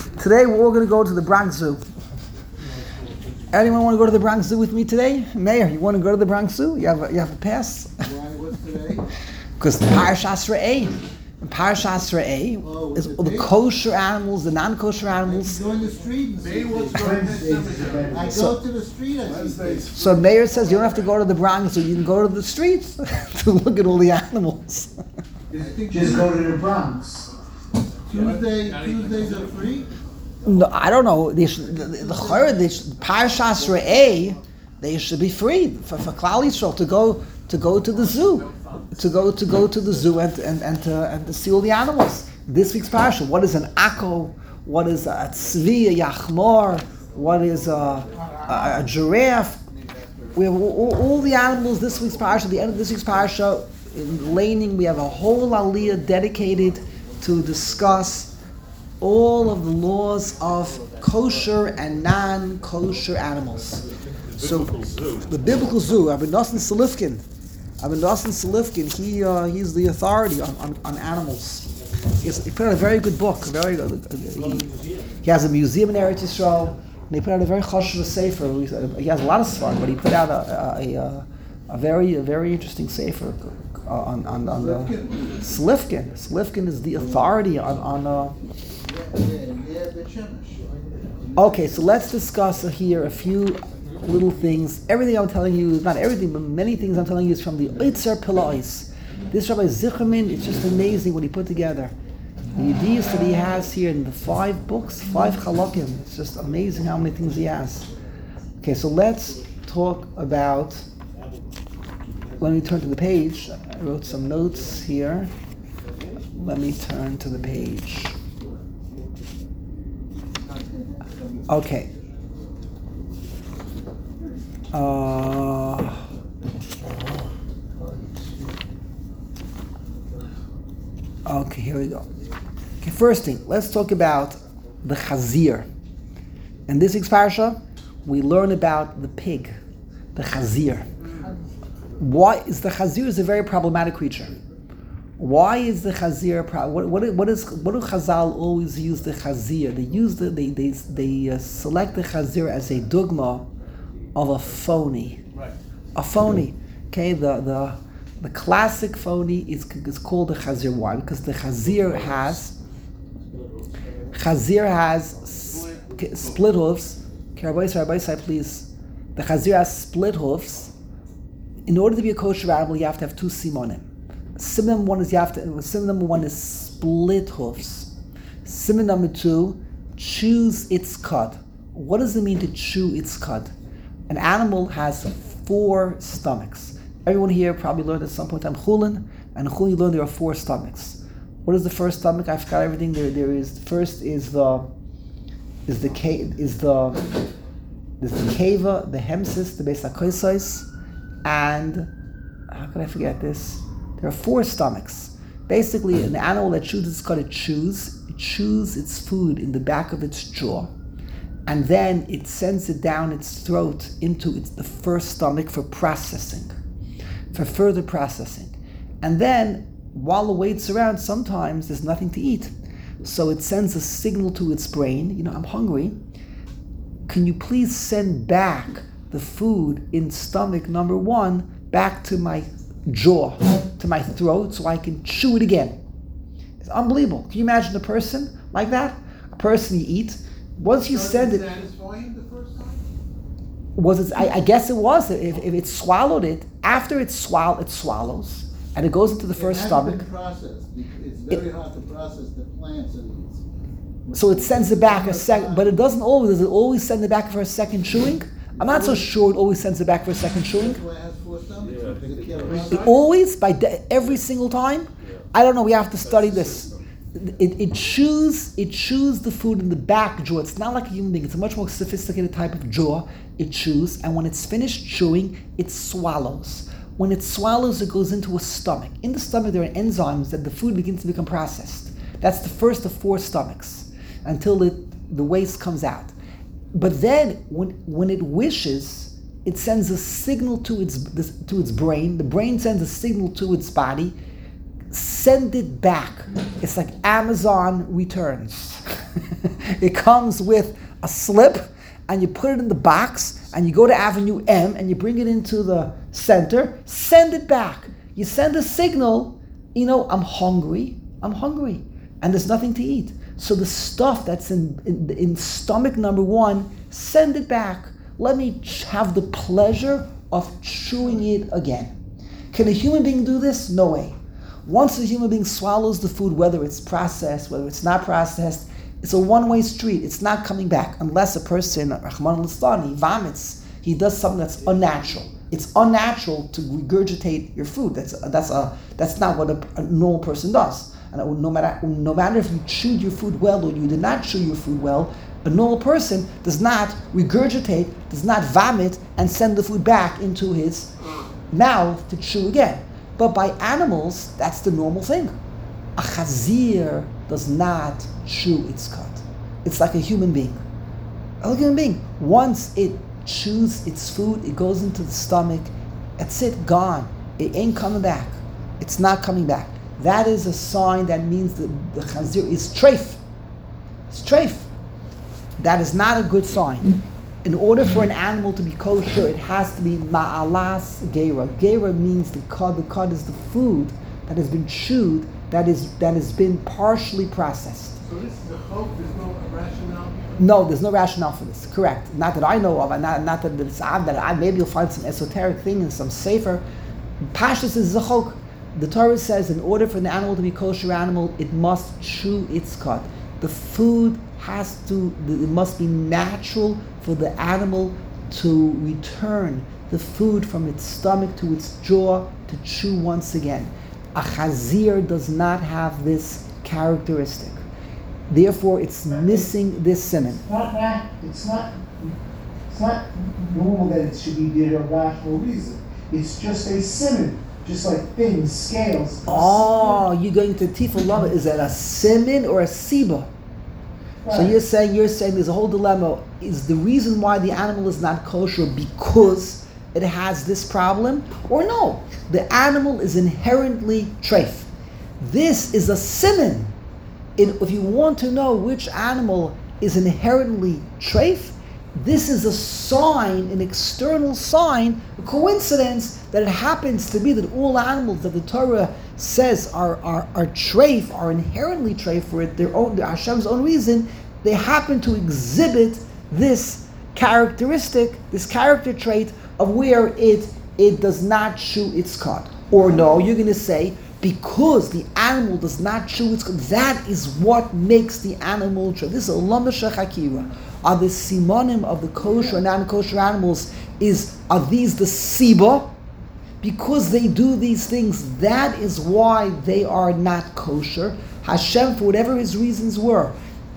Today we're all going to go to the Bronx Zoo. Anyone want to go to the Bronx Zoo with me today? Mayor, you want to go to the Bronx Zoo? You have a pass? Why? What's today? Because Parashas Re'eh. And Parashas Re'eh is all the kosher animals, the non-kosher animals. I go in the street and see what's going on. I go to the street and see. So Mayor says you don't have to go to the Bronx Zoo, you can go to the streets to look at all the animals. Just go to the Bronx. Tuesdays are free? No, I don't know. The Parashas Re'eh, they should be free for Klal Yisrael to go to the zoo, to go to the zoo and to see all the animals. This week's parasha. What is an ako? What is a tzvi, a yachmor? What is a giraffe? We have all the animals. This week's parasha. At the end of this week's parasha, in Laning, we have a whole aliyah dedicated to discuss all of the laws of kosher and non-kosher animals. So, the biblical zoo, Rabbi Nosson Salifkin, he's the authority on animals. He put out a very good book. He has a museum in Eretz Yisrael, and he put out a very chashuv sefer. He has a lot of svarim, but he put out a very interesting sefer on the Salifkin. Salifkin is the authority on Okay, so let's discuss here a few little things. Everything I'm telling you, not everything, but many things I'm telling you is from the Oitzer Pilais. This Rabbi Zicherman, it's just amazing what he put together. The ideas that he has here in the 5 books, 5 chalakim. It's just amazing how many things he has. Okay, so let's talk about, let me turn to the page. I wrote some notes here. Let me turn to the page. Okay. Okay, here we go. Okay, first thing, let's talk about the chazir. In this week's parasha, we learn about the pig, the chazir. Why is the chazir is a very problematic creature? Why is the chazir? What do Chazal always use the chazir? They select the chazir as a dogma of a phony. Right. A phony. Okay, the classic phony is called the chazir. Why? Because the chazir has split hoofs. Okay, Rabbi Sai, please. The chazir has split hoofs. In order to be a kosher animal, you have to have 2 simonim. Simon number one is split hoofs. Simon number 2, chews its cud. What does it mean to chew its cud? An animal has 4 stomachs. Everyone here probably learned at some point in time chulin, and chulin you learned there are 4 stomachs. What is the first stomach? I forgot everything. There is first is the keva, the hemsis, the beis hakosos, and how could I forget this? There are 4 stomachs. Basically, an animal that chews its cud, it chews its food in the back of its jaw, and then it sends it down its throat into the first stomach for processing, for further processing. And then, while it waits around, sometimes there's nothing to eat. So it sends a signal to its brain, I'm hungry. Can you please send back the food in stomach number 1 back to my jaw, to my throat, so I can chew it again? It's unbelievable. Can you imagine a person like that? A person you eat, once you send it... Satisfying the first time? Was it? I guess it was. If it swallowed it, after it swallows, and it goes into the first stomach. It hasn't been processed. It's very hard to process the plants it eats. So it sends it back a second, but it doesn't always. Does it always send it back for a second chewing? I'm not so sure it always sends it back for a second chewing. That's why it has 4 stomachs. It always, every single time? I don't know, we have to study this. It chews the food in the back jaw. It's not like a human being. It's a much more sophisticated type of jaw. It chews, and when it's finished chewing, it swallows. When it swallows, it goes into a stomach. In the stomach, there are enzymes that the food begins to become processed. That's the first of 4 stomachs until the waste comes out. But then, when it wishes, it sends a signal to its brain. The brain sends a signal to its body. Send it back. It's like Amazon returns. It comes with a slip, and you put it in the box, and you go to Avenue M, and you bring it into the center, send it back. You send a signal, I'm hungry, and there's nothing to eat. So the stuff that's in stomach number 1, send it back. Let me have the pleasure of chewing it again. Can a human being do this? No way. Once a human being swallows the food, whether it's processed, whether it's not processed, it's a one-way street. It's not coming back unless a person, Rahman al-Istani, vomits. He does something that's unnatural. It's unnatural to regurgitate your food. That's not what a normal person does. And no matter if you chewed your food well or you did not chew your food well, a normal person does not regurgitate, does not vomit, and send the food back into his mouth to chew again. But by animals, that's the normal thing. A chazir does not chew its cud. It's like a human being. A human being. Once it chews its food, it goes into the stomach. That's it, gone. It ain't coming back. It's not coming back. That is a sign that means that the chazir is treif. It's treif. That is not a good sign. In order for an animal to be kosher, it has to be ma'alas geira. Geira means the cud. The cud is the food that has been chewed, that has been partially processed. So this is a hope, there's no rationale? No, there's no rationale for this. Correct. Not that I know of, and not that it's maybe you'll find some esoteric thing in some sefer. Pashtus is zachok. The Torah says in order for an animal to be kosher animal, it must chew its cud. The food it must be natural for the animal to return the food from its stomach to its jaw to chew once again. A chazir does not have this characteristic. Therefore, it's missing this siman. It's not normal that it should be due to a rational reason. It's just a siman. Just like things, scales. Oh, you're going to tiful lava. Is that a siman or a siba? Right. So you're saying there's a whole dilemma. Is the reason why the animal is not kosher because it has this problem? Or no, the animal is inherently treif. This is a siman. If you want to know which animal is inherently treif, this is a sign, an external sign, a coincidence that it happens to be that all animals that the Torah says are treif, are inherently treif for Hashem's own reason. They happen to exhibit this characteristic, this character trait of where it does not chew its cud. Or no, you're going to say, because the animal does not chew its cud, that is what makes the animal treif. This is a lamasha hakira. Are the simonim of the kosher and non-kosher animals, are these the siba? Because they do these things, that is why they are not kosher. Hashem, for whatever his reasons are,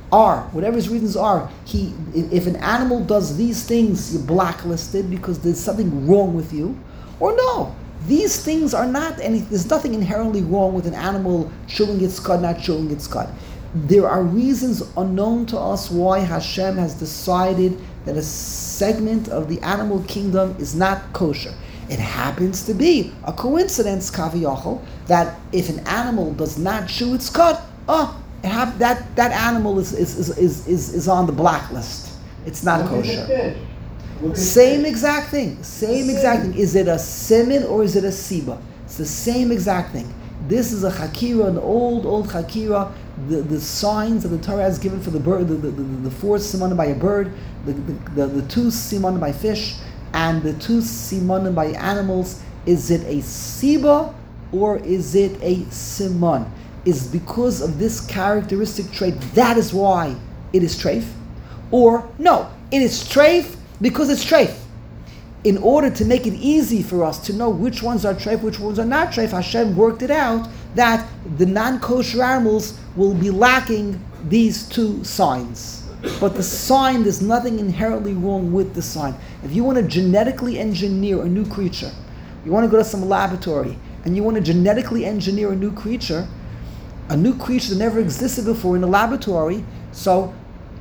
if an animal does these things, you're blacklisted because there's something wrong with you. Or no, these things are not there's nothing inherently wrong with an animal chewing its cud, not chewing its cud. There are reasons unknown to us why Hashem has decided that a segment of the animal kingdom is not kosher. It happens to be a coincidence, kaviyachol, that if an animal does not chew its cud, that animal is on the blacklist. It's not kosher. Same exact thing. Is it a siman or is it a siba? It's the same exact thing. This is a chakira, an old chakira. The signs that the Torah has given for the bird, the four simanim by a bird, the two simanim by fish, and the two simanim by animals. Is it a siba or is it a siman? Is because of this characteristic trait, that is why it is treif? Or no, it is treif because it's treif. In order to make it easy for us to know which ones are treif, which ones are not treif, Hashem worked it out that the non-kosher animals will be lacking these two signs. But the sign, there's nothing inherently wrong with the sign. If you want to genetically engineer a new creature, you want to go to some laboratory, and you want to genetically engineer a new creature that never existed before in the laboratory, so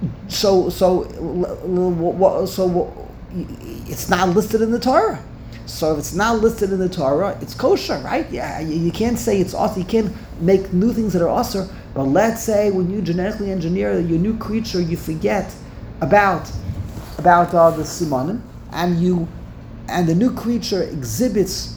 it's not listed in the Torah. So if it's not listed in the Torah, it's kosher, right? Yeah, you can't say it's awesome. You can't make new things that are awesome But let's say when you genetically engineer your new creature, you forget about the simanim, and the new creature exhibits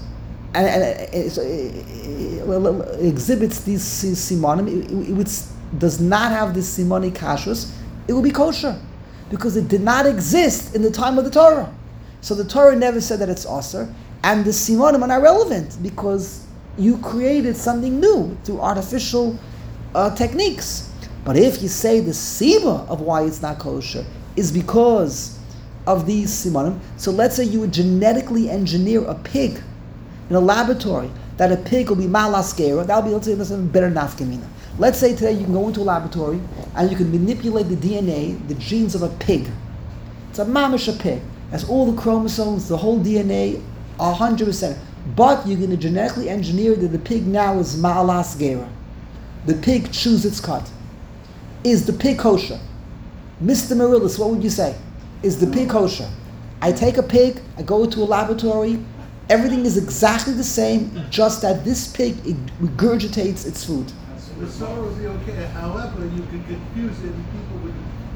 exhibits these simanim. It does not have this simani kashrus. It will be kosher because it did not exist in the time of the Torah. So the Torah never said that it's aser, and the simanim are not relevant because you created something new through artificial techniques. But if you say the siba of why it's not kosher is because of these simanim, so let's say you would genetically engineer a pig in a laboratory, that a pig will be malas gera, that will be, let's say, better nafkamina. Let's say today you can go into a laboratory and you can manipulate the DNA, the genes of a pig. It's a mamish a pig. Has all the chromosomes, the whole DNA, 100%. But you're going to genetically engineer that the pig now is malas gera. The pig chews its cut. Is the pig kosher? Mr. Marillis, what would you say? Is the pig kosher? I take a pig, I go to a laboratory, everything is exactly the same, just that this pig regurgitates its food. The sorrow would be okay. However, you could confuse it and people would...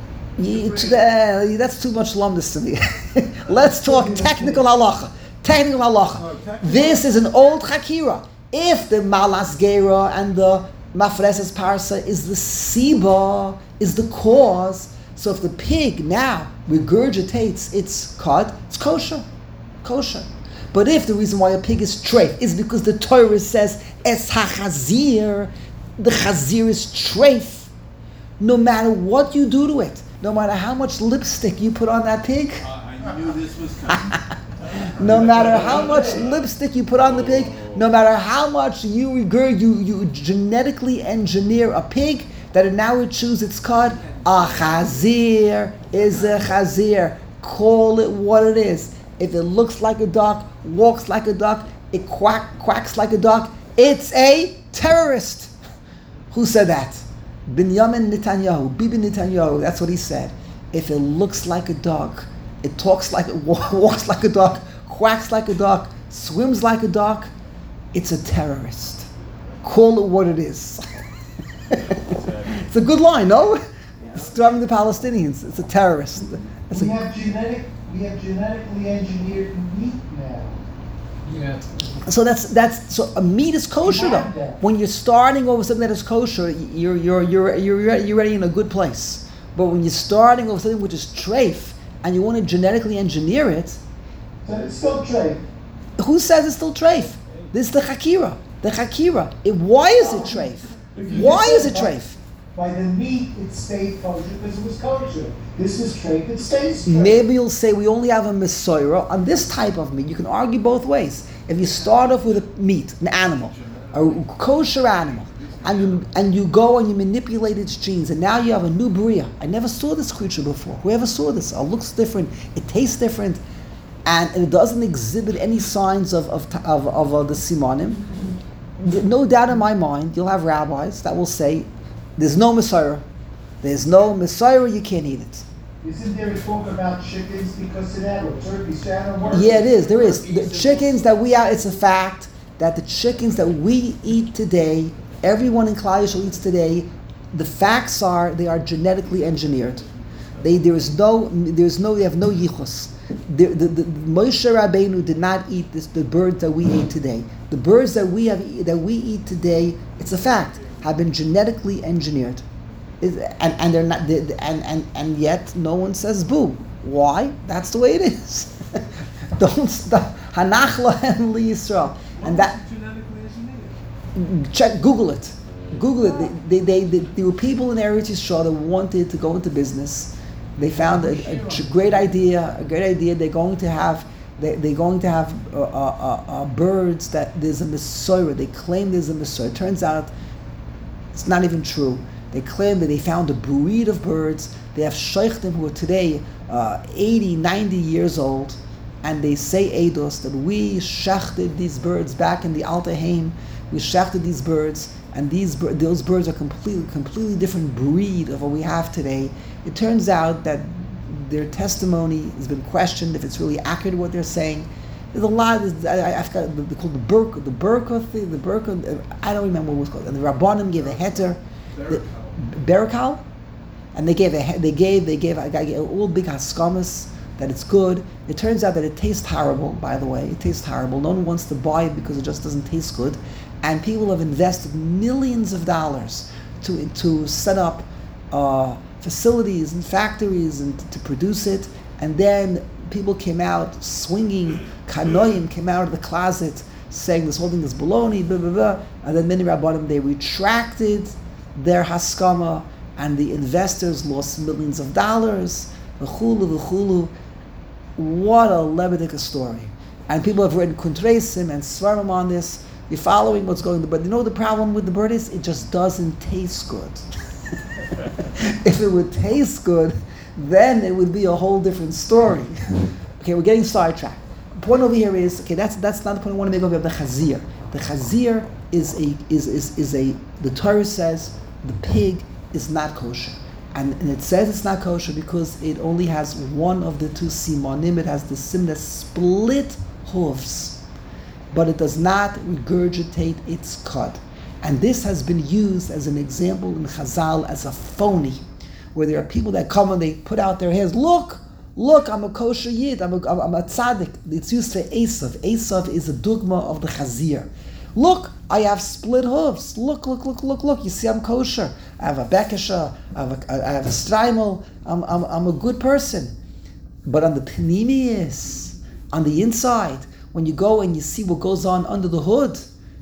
That's too much lumdus to me. Let's talk technical halacha. Technical halacha. This is an old chakira. If the malas gera and the mafreses parsa is the siba, is the cause, so if the pig now regurgitates its cud, it's kosher. Kosher. But if the reason why a pig is treif is because the Torah says es hachazir, the chazir is treif, no matter what you do to it, no matter how much lipstick you put on that pig, I knew this was coming. no matter how much lipstick you put on the pig, no matter how much you genetically engineer a pig, that now it chews its cud, a chazir is a chazir. Call it what it is. If it looks like a duck, walks like a duck, it quacks like a duck, it's a terrorist. Who said that? Binyamin Netanyahu, Bibi Netanyahu, that's what he said. If it looks like a duck, it talks like it walks like a duck, quacks like a duck, swims like a duck, it's a terrorist. Call it what it is. It's a good line, no? It's driving the Palestinians. It's a terrorist. We have genetically engineered meat now. Yeah. So so a meat is kosher though. When you're starting over something that is kosher, you're already in a good place. But when you're starting over something which is treif and you want to genetically engineer it, So it's still treif. who says it's still treif? This is the chakira. The chakira. Why is it treif? Why is it treif? By the meat, it stayed kosher because it was kosher. This is treif, it stays treif. Maybe you'll say we only have a mesorah on this type of meat. You can argue both ways. If you start off with a meat, an animal, a kosher animal, and you go and you manipulate its genes, and now you have a new bria. I never saw this creature before. Whoever saw this? It looks different. It tastes different, and it doesn't exhibit any signs of the simanim. No doubt in my mind, you'll have rabbis that will say, "There's no Messiah. There's no Messiah. You can't eat it." Isn't there a talk about chickens because of that, or turkeys? Yeah, it is. There is. The chickens that we are, it's a fact that the chickens that we eat today, everyone in Klal Yisrael eats today, the facts are they are genetically engineered. They have no yichus. The Moshe Rabbeinu did not eat the birds that we eat today. The birds that we eat today, it's a fact, have been genetically engineered. And they're not, and yet no one says boo. Why? That's the way it is. Don't stop. Hanach lahem li Yisrael. And that check, Google it. Google it. There were people in Eretz Yisrael that wanted to go into business. They found a great idea. They're going to have birds that there's a Messiah. They claim there's a Messiah. It turns out it's not even true. They claim that they found a breed of birds. They have sheikhtim who are today 80, 90 years old, and they say eidos that we shechted these birds back in the Alta Haim. We shechted these birds, and those birds are completely different breed of what we have today. It turns out that their testimony has been questioned if it's really accurate what they're saying. There's a lot. I forgot. They're called the Burqa. I don't remember what it was called. And the Rabbanim gave a heter. Berakal, and they gave all big haskamas that it's good. It turns out that it tastes horrible. By the way, it tastes horrible. No one wants to buy it because it just doesn't taste good, and people have invested millions of dollars to set up facilities and factories and to produce it, and then people came out swinging. Kanoim came out of the closet saying this whole thing is baloney, blah blah blah, and then many rabbanim, they retracted their haskama, and the investors lost millions of dollars. V'chulu. What a Lebedika story. And people have written kuntresim and svarim on this. You're following what's going on. But you know the problem with the bird is? It just doesn't taste good. If it would taste good, then it would be a whole different story. Okay, we're getting sidetracked. The point over here is, okay, that's not the point I want to make over the chazir. The chazir is the Torah says the pig is not kosher. And it says it's not kosher because it only has one of the two simonim. It has the sim that split hooves, but it does not regurgitate its cud. And this has been used as an example in Chazal as a phony, where there are people that come and they put out their hands. Look, I'm a kosher yid. I'm a tzaddik. It's used for Esav. Esav is a dogma of the chazir. Look, I have split hooves. Look. You see, I'm kosher. I have a bekesha. I have a streimel. I'm a good person. But on the panemius, on the inside, when you go and you see what goes on under the hood,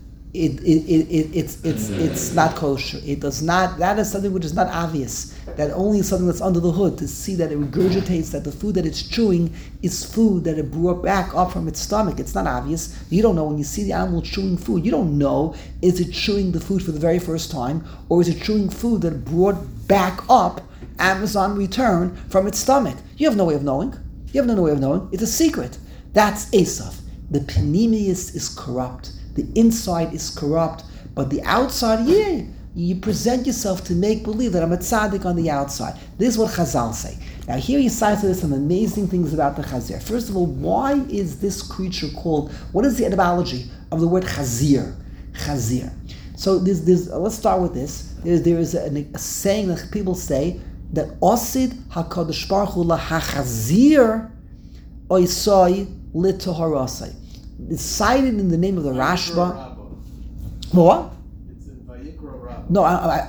it's not kosher. It does not. That is something which is not obvious. That only something that's under the hood, to see that it regurgitates, that the food that it's chewing is food that it brought back up from its stomach. It's not obvious. You don't know when you see the animal chewing food. You don't know, is it chewing the food for the very first time, or is it chewing food that it brought back up Amazon return from its stomach? You have no way of knowing. It's a secret. That's Esav. The panemius is corrupt. The inside is corrupt, but the outside, you present yourself to make believe that I'm a tzaddik on the outside. This is what Chazal say. Now here he cites some amazing things about the chazir. First of all, why is this creature called, what is the etymology of the word chazir? Chazir. So let's start with this. There is a saying that people say that Osid HaKadosh Baruch Hu LaHachazir Oisoi Litoharasai. It's cited in the name of the Rashba. What? It's in Vayikra Rabbah. No,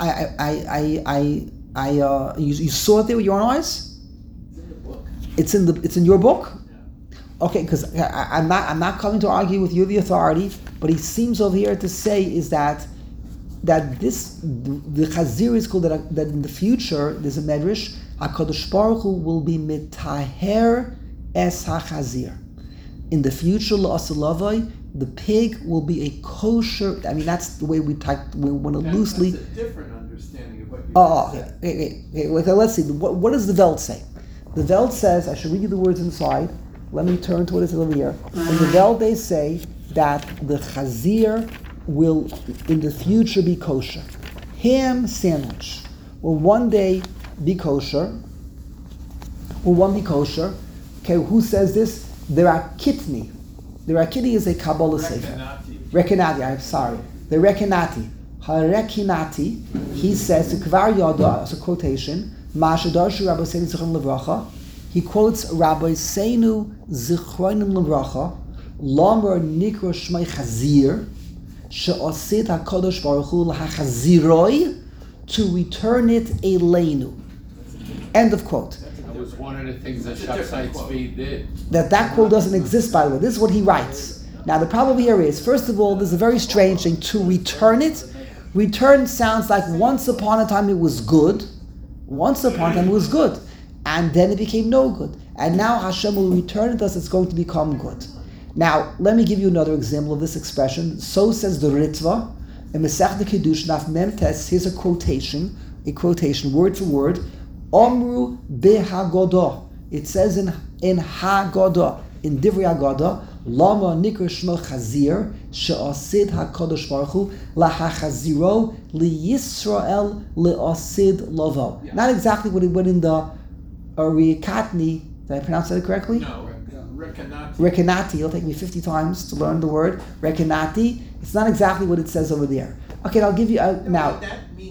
you saw it there with your own eyes? It's in the book. It's in your book? Yeah. Okay, because I'm not coming to argue with you, the authority, but he seems over here to say is that the chazir is called that in the future there's a medrash, HaKadosh Baruch Hu will be mitaher es hachazir. In the future, la'asalavai, the pig will be a kosher. I mean, that's the way we want to loosely. That's a different understanding of what you Okay. Let's see. What does the Veld say? The Veld says, I should read you the words inside. Let me turn to what it says over here. In the Veld, they say that the chazir will, in the future, be kosher. Ham sandwich will one day be kosher. Will one be kosher? Okay, who says this? The Rakitni. The Rakitni is a Kabbalah sefer. Rekinati, I'm sorry. The Rekinati. HaRekinati, he says, to Kvar Yada, as a quotation, Ma'ashadarshu Rabbi Seinu Zichron Levracha, he quotes Rabbi Seinu Zichron Levracha, Lamer Nikro Shmei Chazir, She'osid HaKadosh Baruch Hu LaHachaziroi, to return it Eleinu. End of quote. That was one of the things that Shachsai Tzvi did. That quote doesn't exist, by the way. This is what he writes. Now, the problem here is, first of all, there's a very strange thing. To return it, return sounds like once upon a time it was good. Once upon a time it was good. And then it became no good. And now Hashem will return it as it's going to become good. Now, let me give you another example of this expression. So says the Ritva, in Masech the Kiddush, Naf Mem Tes, here's a quotation, word for word. Omru behagodah. It says in Haggadah, in Divrei Haggadah, Lama nikra shmo chazir she'asid HaKadosh Baruch Hu lahachaziro liyisrael le'asid lavo. Yeah. Not exactly what it went in the Rekanati. Did I pronounce that correctly? No, Rekanati. Rekanati. It'll take me 50 times to learn the word. Rekanati. It's not exactly what it says over there. Okay, I'll give you now. What that means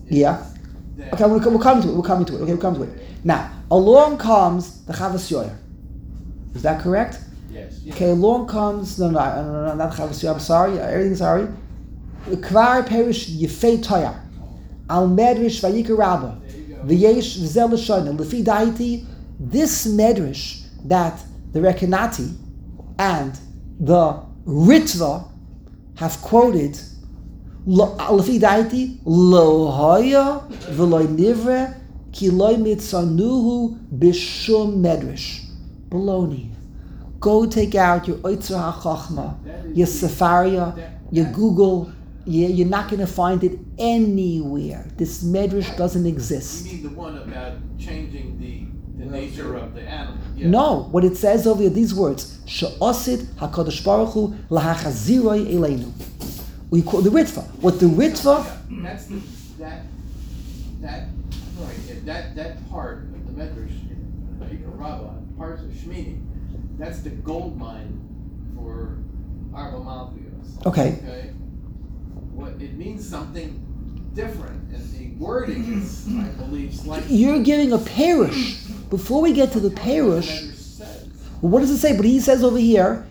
Yeah. Then Okay, we're coming to it. We're coming to it. Okay, we're coming to it. Now, along comes the Chavas Yoyer. Is that correct? Yes. Okay, along comes no, not Chavas Yoyer. I'm sorry. Everything's sorry. Kvar perish Yefei Toyar Al Medrish Vayikar Rabba V'yesh V'zel L'Shana L'fi Daiti. This Medrish that the Rekanati and the Ritva have quoted. L'fi Daiti Lo Haya V'Lo Nivre Ki Lo Mitzanuhu B'Shum Medrish. Baloney. Go take out your Oitzer HaChachma, your Sefaria, your Google. You're not going to find it anywhere. This medrash doesn't you exist. mean the one about changing the nature of the animal? Yeah. No, what it says over here, these words, She'osid HaKadosh Baruch Hu Lahachaziroi Eleinu. We quote the Ritva. What the Ritva, Yeah, that's the that part of the Medrash in Vayikra Rabbah, parts of Shmini, that's the gold mine for Arba Malchios. Okay. What it means something different, and the wording is, I believe, slightly. you're giving a perush. Before we get to the perush, Medrash says. well, what does it say? But he says over here,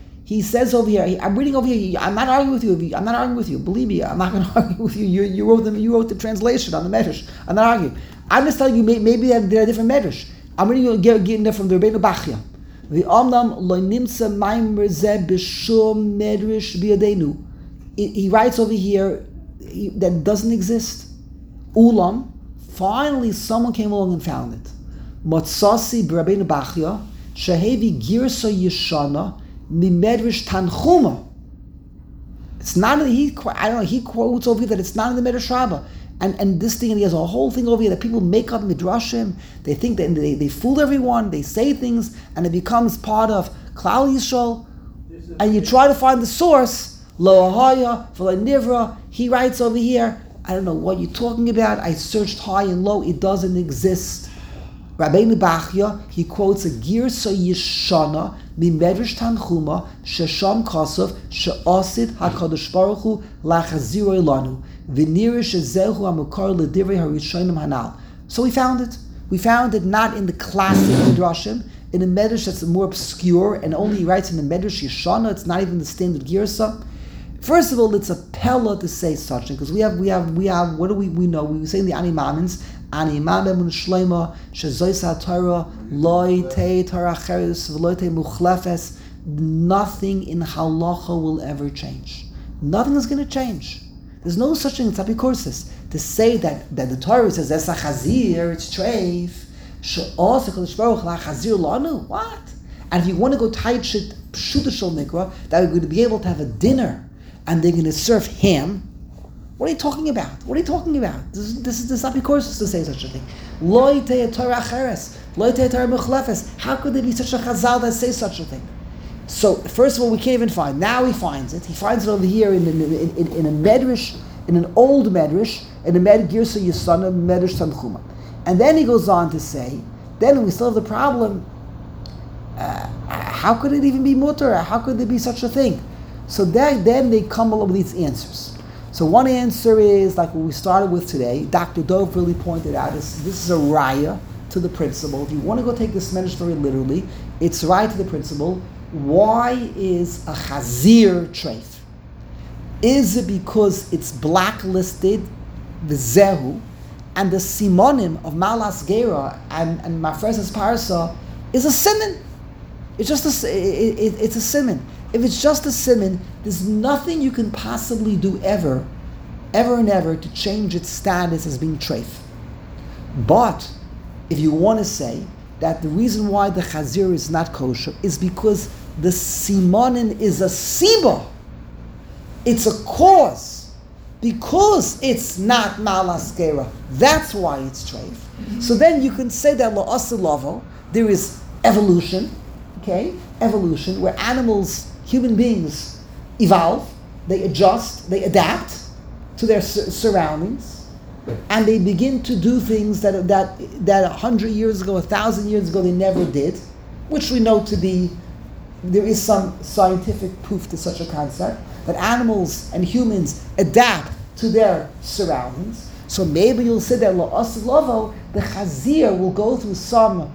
I'm reading over here, I'm not arguing with you. I'm not arguing with you. Believe me, I'm not going to argue with you. You wrote the translation on the Medrash. I'm not arguing. I'm just telling you, maybe they're a different Medrash. I'm reading getting there from the Rebbeinu Bachya. The Amnam lo nimsa maimer ze b'shum Medrash b'yadeinu. He writes over here that doesn't exist. Ulam, finally someone came along and found it. Motsasi b'Rabbeinu Bachya, shehevi girsa yeshana mimedrash tanchuma. It's not he quotes over here that it's not in the Medrash Rabbah. And this thing, and he has a whole thing over here that people make up midrashim. They think that they fool everyone. They say things, and it becomes part of Klal Yisrael. And you try to find the source. Lo Ahaya, V'lo Nivra. He writes over here, I don't know what you're talking about. I searched high and low. It doesn't exist. Rabbeinu Bachya, he quotes a Girsa Yeshana Mimedrash Tanchuma Shesham Kosov She'osid HaKadosh Baruch Hu Lachaziroi Lanu V'nirish Ezehu HaMukar L'divrei HaRishonim Hanal. So we found it. We found it not in the classic Midrashim, in a Medrash that's more obscure, and only he writes in the Medrash Yeshana. It's not even the standard Girsa. First of all, it's a pella to say such thing, because we have. What do we know? We say in the Ani Mamins, Ani Mamim Shlema Shezois HaTorah Loi Tei Torah Cheres V'Loi Tei Muchlefes. Nothing in halacha will ever change. Nothing is going to change. There's no such thing in Tzapikoursis to say that the Torah says that's a chazir, it's treif. She'os HaKadosh Baruch Hu chazir lanu. What? And if you want to go tight shit pshuta shel mikra, that we're going to be able to have a dinner and they're going to serve ham. What are you talking about? What are you talking about? This is not courses to say such a thing. Loi tei Torah cheres, loi tei Torah mechlefes. How could there be such a chazal that says such a thing? So first of all, we can't even find. Now he finds it. He finds it over here in a medrash, in an old medrash, in a Girsa Yesana Medrash Tanchuma. And then he goes on to say, then we still have the problem. How could it even be mutter? How could there be such a thing? So then they come along with these answers. So one answer is like what we started with today. Dr. Dove really pointed out this is a raya to the principle. If you want to go take this medrash very literally, it's right to the principle. Why is a chazir treif? Is it because it's blacklisted, the zehu, and the simonim of Malas Gera and Mafresas Parsa is a siman? It's just it's a siman. If it's just a siman, there's nothing you can possibly do ever and ever to change its status as being treif. But if you want to say that the reason why the chazir is not kosher is because the simonin is a siba, it's a cause, because it's not malas gera, that's why it's treif. So then you can say that la'asilavo, there is evolution, okay? Evolution, where animals, human beings evolve, they adjust, they adapt to their surroundings, and they begin to do things that 100 years ago, 1,000 years ago, they never did, which we know to be, there is some scientific proof to such a concept, that animals and humans adapt to their surroundings. So maybe you'll say that la'as lavo, the chazir will go through some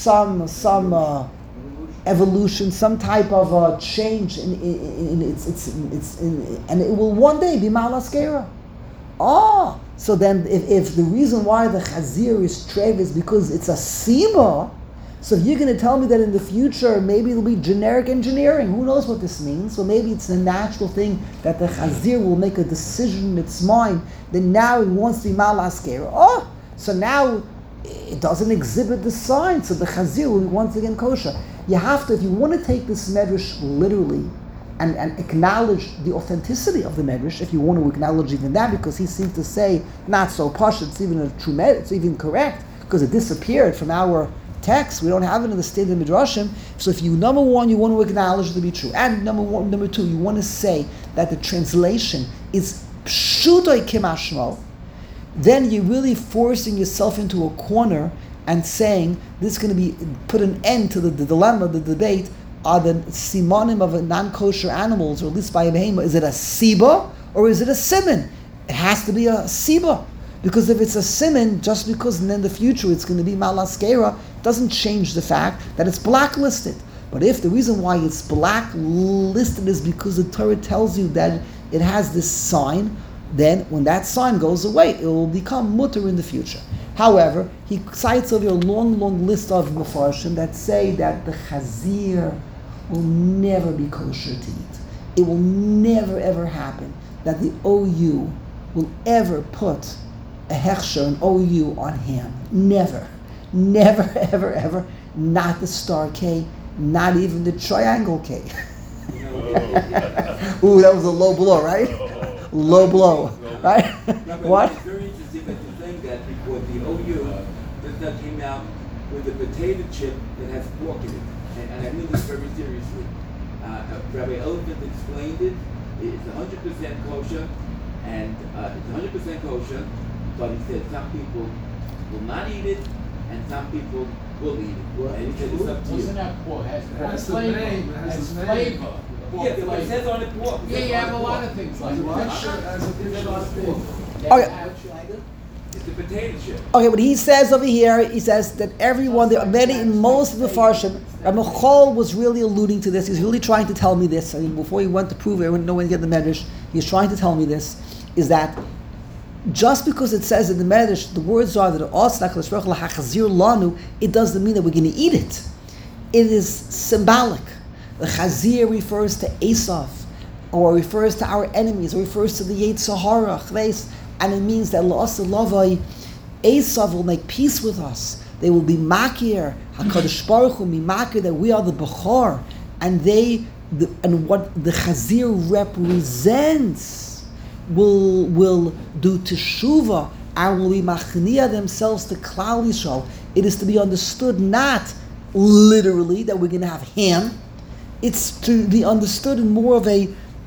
evolution, some type of change in its and it will one day be ma'alaskera. So then if the reason why the chazir is trev is because it's a siba, so if you're going to tell me that in the future maybe it'll be generic engineering, who knows what this means? So maybe it's a natural thing that the chazir will make a decision in its mind that now it wants to be ma'alaskera. So now it doesn't exhibit the sign, so the chazir will be once again kosher. You have to, if you want to take this medrash literally and acknowledge the authenticity of the medrash, if you want to acknowledge even that, because he seems to say not so posh, it's even a true medrash, it's even correct, because it disappeared from our text. We don't have it in the state of midrashim. So if you, number one, you want to acknowledge it to be true, and number two, you want to say that the translation is pshutoi kimashmo, then you're really forcing yourself into a corner and saying this is going to be put an end to the dilemma, the debate. Are the simonim of non-kosher animals, or at least by a behema, is it a siba or is it a siman? It has to be a siba, because if it's a siman, just because in the future it's going to be malaskera, doesn't change the fact that it's blacklisted. But if the reason why it's blacklisted is because the Torah tells you that it has this sign, then when that sign goes away, it will become mutter in the future. However, he cites over a long list of mefarshim that say that the chazir will never be kosher to eat. It will never ever happen that the OU will ever put a hechsher, an OU on ham. Never ever. Not the star K, not even the triangle K. Ooh, that was a low blow, right? Low blow, right? What? It's very interesting that you think that, because the OU that came out with a potato chip that has pork in it, and I mean this very seriously. Rabbi Elephant explained it. It's 100% kosher, and it's 100% kosher. But he said some people will not eat it, and some people will eat it. And he said it's up to you. Wasn't that pork? Has the flavor. name, it has Has the name. flavor. Yeah, but it says on it pork. Yeah, you have a lot of things like that. Okay. It's a potato chip. Okay, what he says over here, he says that everyone, most of the farshim, Rabbi Chol was really alluding to this. He's really trying to tell me this. I mean, before he went to prove it, I wouldn't know when to get the medrash. He's trying to tell me this, is that just because it says in the medrash, the words are that lanu, it doesn't mean that we're going to eat it. It is symbolic. The chazir refers to Esav, or refers to our enemies, or refers to the Yetzer Hara, and it means that La'asa Lavai, Esav will make peace with us. They will be makir, HaKadosh Baruch Hu be makir, that we are the Bechor, and and what the chazir represents will do teshuva, and will be machniya themselves to Klal Yisrael. It is to be understood not literally that we're going to have ham. It's to be understood in more of a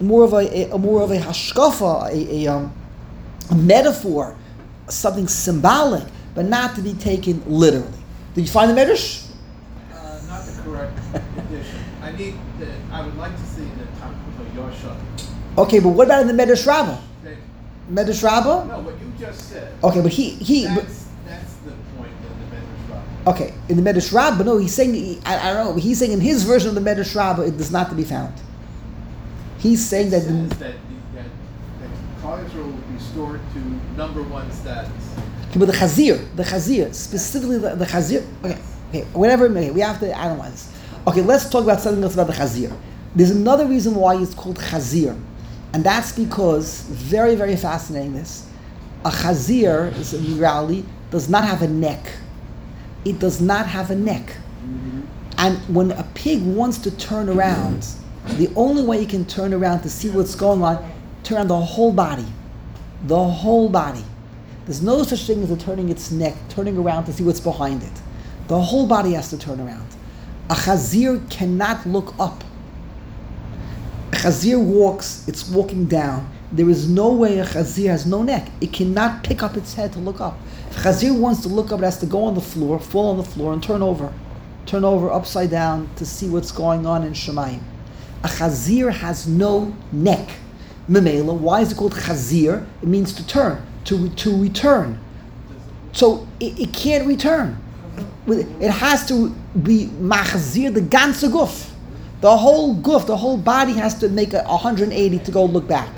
hashkafa, a metaphor, something symbolic, but not to be taken literally. Did you find the medrash? Not the correct edition. I would like to see the Tanchuma Yosha. Okay, but what about in the Medrash Rabbah? Medrash Rabbah? No, what you just said. Okay, but That's the point in the Medrash Rabbah. Okay, in the Medrash Rabbah, no, he's saying, I don't know, he's saying in his version of the Medrash Rabbah, it does not to be found. He's saying that... It says that Klal Yisrael will be restored to number one status. Okay, but the chazir, specifically the chazir, okay, whatever it may, we have to analyze this. Okay, let's talk about something else about the chazir. There's another reason why it's called chazir, and that's because, very, very fascinating this, a chazir, in reality, does not have a neck. It does not have a neck. Mm-hmm. And when a pig wants to turn around, the only way you can turn around to see what's going on, turn around the whole body. The whole body. There's no such thing as a turning its neck, turning around to see what's behind it. The whole body has to turn around. A chazir cannot look up. A chazir walks, it's walking down. There is no way a chazir has no neck. It cannot pick up its head to look up. If a chazir wants to look up, it has to go on the floor, fall on the floor, and turn over. Turn over upside down to see what's going on in Shemayim. A chazir has no neck. Memela, why is it called chazir? It means to turn. to return. So it can't return. It has to be machzir the ganze guf. The whole guf, the whole body has to make 180 to go look back.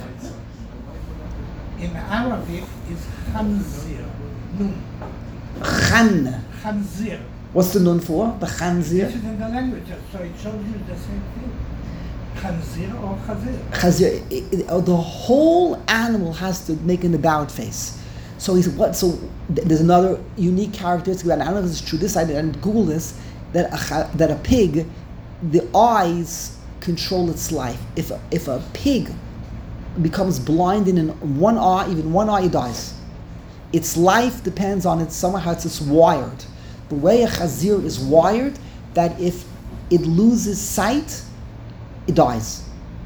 In Arabic is khanzir. Nun. Khan. Khanzir. What's the nun for? The khanzir? This is in the language, so it shows you the same thing. Khanzir or khazir. Chazir. The whole animal has to make an about face. So there's another unique characteristic about an animal. This is true. This I didn't Google this. That a pig, the eyes control its life. If a pig becomes blind in one eye, even one eye, it dies. Its life depends on somehow it's wired. The way a chazir is wired, that if it loses sight, it dies.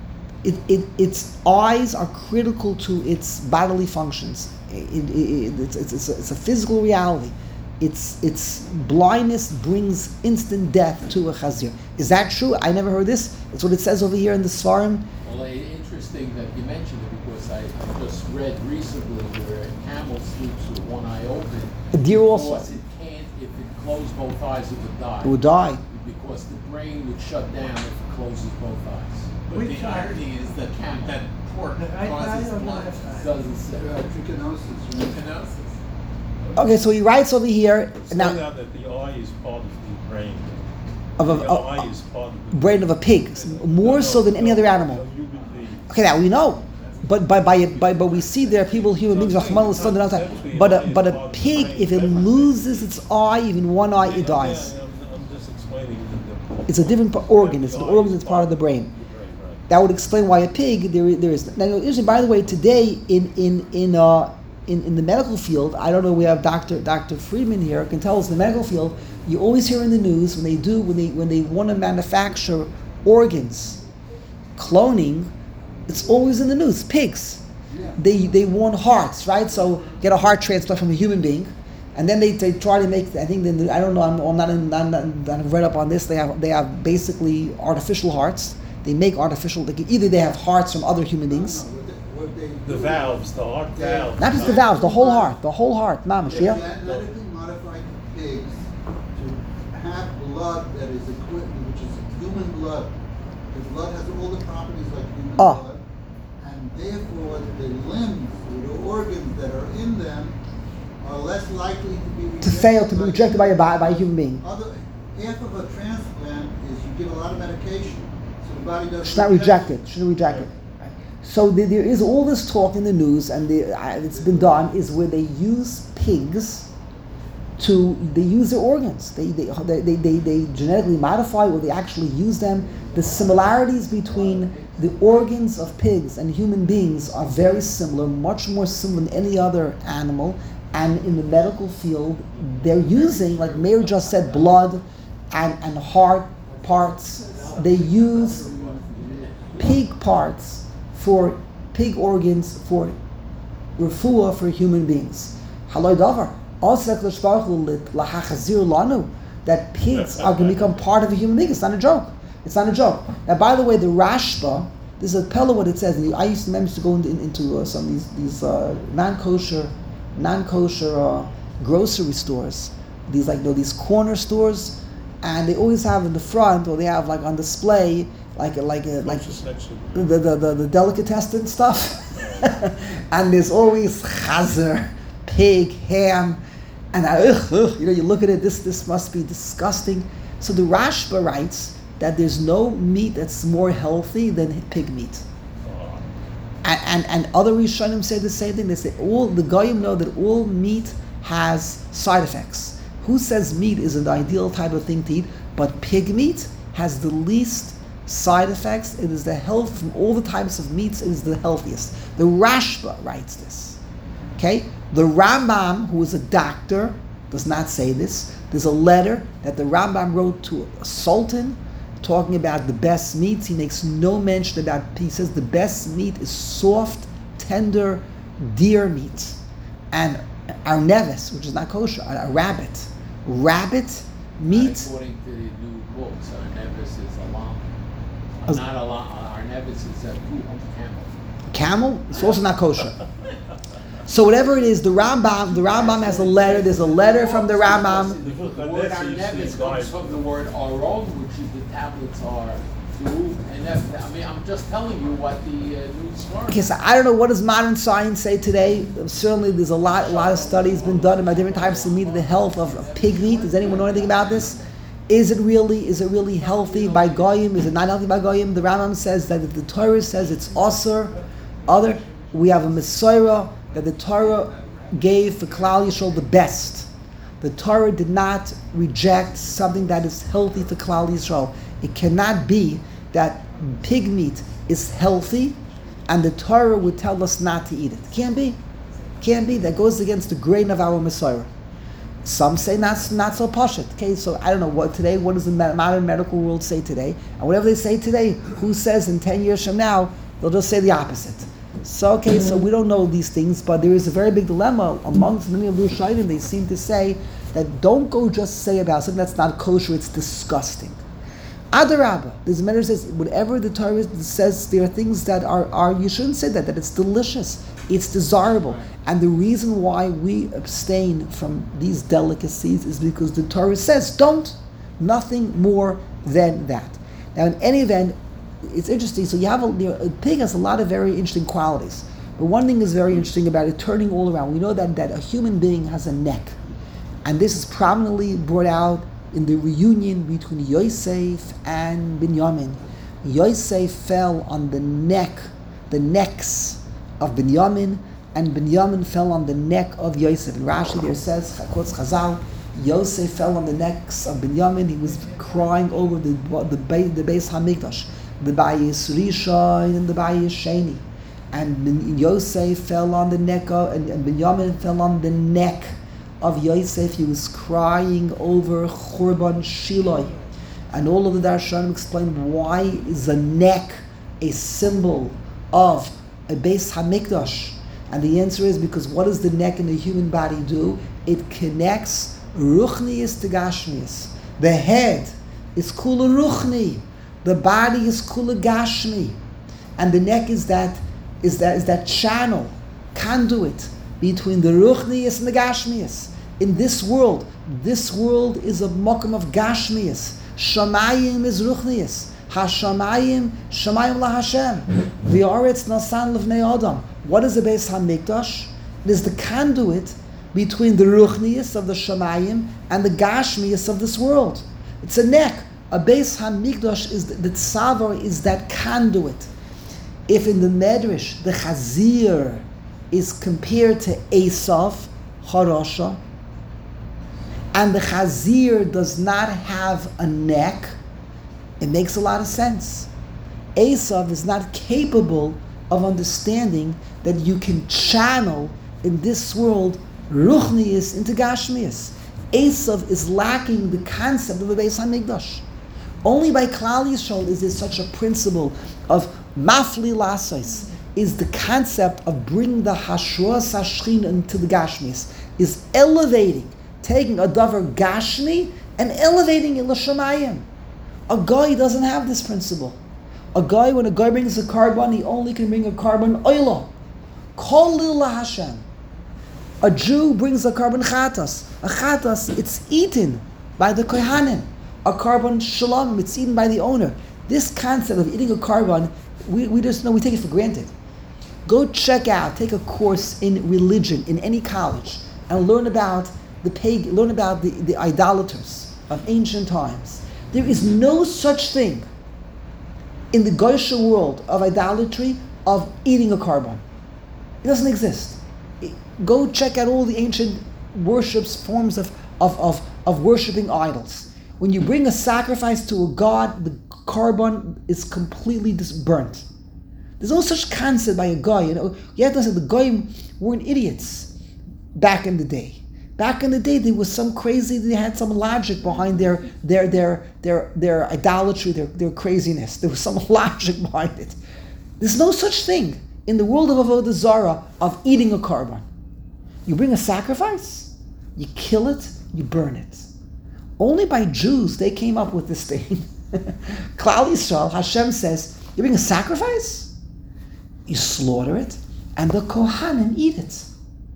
Its eyes are critical to its bodily functions. It's a physical reality. Its blindness brings instant death to a chazir. Is that true? I never heard this. It's what it says over here in the Svarim. Well, interesting that you mentioned it because I just read recently where a camel sleeps with one eye open. A deer also. Because it can't, if it closed both eyes, it would die. It would die. Because the brain would shut down if it closes both eyes. But the irony is that pork The right eye causes or the blindness. left eye? Doesn't say. Trichinosis. Okay, so he writes over here It's now found out that the eye is part of the brain. of The a eye is part of the brain of a pig, more so than any other animal. Human being. Okay, now we know, but but we see there are people, human beings, but a pig, if it loses its eye, even one eye, it dies. Yeah, I'm just explaining the It's a different organ. It's an organ that's part of the brain. right. That would explain why a pig there is. Now, usually, by the way, today in the medical field, I don't know. We have Dr. Friedman here can tell us in the medical field. You always hear in the news when they want to manufacture organs, cloning. It's always in the news. Pigs. They want hearts, right? So get a heart transplant from a human being, and then they try to make. I think I don't know. I'm not read up on this. They have basically artificial hearts. They make artificial. Either they have hearts from other human beings. The valves, the heart valves. Not just the valves, the whole heart, mamish, They yeah? genetically modified pigs to have blood that is equivalent, which is human blood. The blood has all the properties like human blood, and therefore the limbs or the organs that are in them are less likely to be rejected. To fail, to be rejected by a human being. Half of a transplant is you give a lot of medication, so the body doesn't. Should not reject it. Shouldn't reject it. So there is all this talk in the news, and it's been done, is where they use pigs they use their organs. They genetically modify, or they actually use them. The similarities between the organs of pigs and human beings are very similar, much more similar than any other animal. And in the medical field, they're using, like Meir just said, blood and heart parts. They use pig parts for pig organs for refuah for human beings. Haloi davar. That pigs are going to become part of a human being. It's not a joke. It's not a joke. Now, by the way, the Rashba, this is a pella what it says. And I used to go into some of these non-kosher grocery stores. These corner stores, and they always have in the front, or they have like on display, like the delicatessen stuff, and there's always chazer, pig, ham, and you look at it. This must be disgusting. So the Rashba writes that there's no meat that's more healthy than pig meat. And other Rishonim say the same thing. They say the Goyim know that all meat has side effects. Who says meat is an ideal type of thing to eat? But pig meat has the least side effects. It is the health from all the types of meats. It is the healthiest. The Rashba writes this. Okay, the Rambam, who is a doctor, does not say this. There's a letter that the Rambam wrote to a sultan, talking about the best meats. He makes no mention about. He says the best meat is soft, tender deer meat, and arneves, which is not kosher, a rabbit. Rabbit meat. According to the new books, arneves is a llama. Not a llama. Arneves is a camel. Camel. It's also not kosher. So whatever it is, the Rambam has a letter. There's a letter from the Rambam. The word Arnevis comes from the word Aron, which is the tablets are through, and that, I mean, I'm just telling you what the news are. Okay, so I don't know what does modern science say today. Certainly, there's a lot of studies been done by different types to meet the health of pig meat. Does anyone know anything about this? Is it really healthy by goyim? Is it not healthy by goyim? The Rambam says that if the Torah says it's osur, we have a Messiah that the Torah gave for Klal Yisrael the best. The Torah did not reject something that is healthy for Klal Yisrael. It cannot be that pig meat is healthy and the Torah would tell us not to eat it. Can't be. That goes against the grain of our Messiah. Some say not so pashut. Okay, so I don't know what does the modern medical world say today? And whatever they say today, who says in 10 years from now, they'll just say the opposite. So we don't know these things, but there is a very big dilemma amongst many of the Rishonim. They seem to say that don't go just say about something that's not kosher, it's disgusting. Adarabba, there's a matter that says whatever the Torah says, there are things that are you shouldn't say that it's delicious, it's desirable. And the reason why we abstain from these delicacies is because the Torah says don't, nothing more than that. Now in any event, it's interesting. So you have a pig has a lot of very interesting qualities. But one thing is very interesting about it turning all around. We know that a human being has a neck. And this is prominently brought out in the reunion between Yosef and Binyamin. Yosef fell on the necks of Binyamin, and Binyamin fell on the neck of Yosef. And Rashi there says, quotes Chazal, Yosef fell on the necks of Binyamin. He was crying over the Beis Hamikdash, the Bayis Rishon and the Bayis Sheni. And Yosef fell on the neck of, and Binyamin fell on the neck of Yosef. He was crying over Churban Shiloh. And all of the Darshanim explain why is the neck a symbol of a Beis Hamikdash. And the answer is because what does the neck in the human body do? It connects Ruchnius to Gashmius. The head is Kula Ruchni. The body is Kula Gashmi. And the neck is that channel, conduit between the Ruchnius and the Gashmius. In this world is a mokum of Gashmius. Shamayim is Ruchnius. Hashamayim, Shamayim la Hashem. V'aretz nasan levnei Adam. What is the Beis Hamikdash? It is the conduit between the Ruchnius of the Shamayim and the Gashmius of this world. It's a neck. A Beis Hamikdash is the tzavar is that conduit. If in the Medrash the Chazir is compared to Esav, Harasha, and the Chazir does not have a neck, it makes a lot of sense. Esav is not capable of understanding that you can channel in this world Ruchnius into Gashmius. Esav is lacking the concept of a Beis Hamikdash. Only by Klal Yisrael is there such a principle of mafli lasos, is the concept of bringing the hashros hashchin into the Gashmis, is elevating, taking a davar Gashmi and elevating it l'shamayim. A guy doesn't have this principle. When a guy brings a carbon, he only can bring a carbon oila. Kol lil Hashem. A Jew brings a carbon chatas. A chatas, it's eaten by the kohanim. A carbon shalom, it's eaten by the owner. This concept of eating a carbon, we just know, we take it for granted. Go take a course in religion in any college and learn about the idolaters of ancient times. There is no such thing in the Goyish world of idolatry of eating a carbon. It doesn't exist. Go check out all the ancient forms of worshipping idols. When you bring a sacrifice to a god, the carbon is completely burnt. There's no such concept by a guy. You have to say the guy weren't idiots back in the day. Back in the day, there was some crazy. They had some logic behind their idolatry, their craziness. There was some logic behind it. There's no such thing in the world of Avodah Zarah of eating a carbon. You bring a sacrifice, you kill it, you burn it. Only by Jews they came up with this thing. Klal Yisrael, Hashem says, you bring a sacrifice, you slaughter it, and the Kohanim eat it.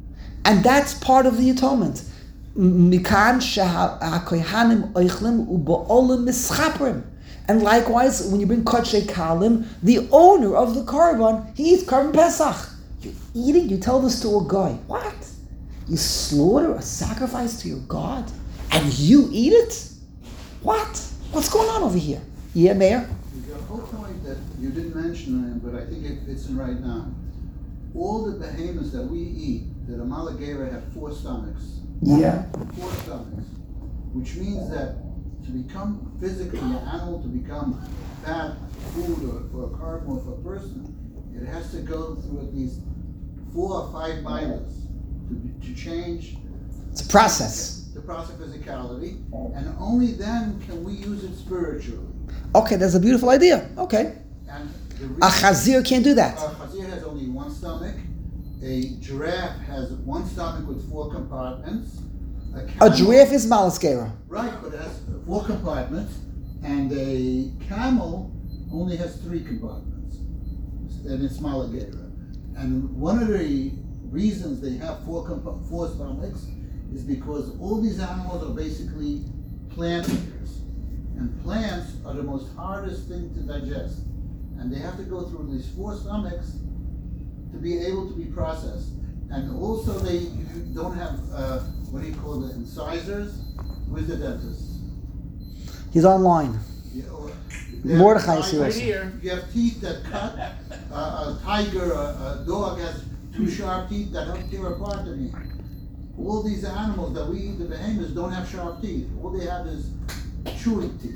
And that's part of the atonement. Mikan she'hakohanim oichlim u'ba'olim mischaprim. And likewise, when you bring kodshe kalim, the owner of the korban, he eats korban pesach. You eat it, you tell this to a guy. What? You slaughter a sacrifice to your God, and you eat it? What? What's going on over here? Yeah, Mayor? The whole point that you didn't mention, but I think it fits in right now. All the behemoths that we eat, that a Malagera have 4 stomachs. Yeah. 4 stomachs. Which means that to become physically an animal, to become fat food or for a carb or for a person, it has to go through at least 4 or 5 bilas to change. It's a process. The process of physicality, and only then can we use it spiritually. Okay, that's a beautiful idea. Okay. And the A chazir can't do that. A chazir has only 1 stomach. A giraffe has 1 stomach with 4 compartments. A giraffe is malaskera. Right, but it has 4 compartments. And a camel only has 3 compartments. And it's malagera. And one of the reasons they have 4 stomachs is because all these animals are basically plant eaters. And plants are the most hardest thing to digest. And they have to go through these 4 stomachs to be able to be processed. And also they don't have, what do you call it, incisors? Where's the dentist? He's online. Mordechai is Right here. here. You have teeth that cut. A tiger, a dog has 2 sharp teeth that don't tear apart the meat. All these animals that we eat, the behemoths, don't have sharp teeth. All they have is chewing teeth.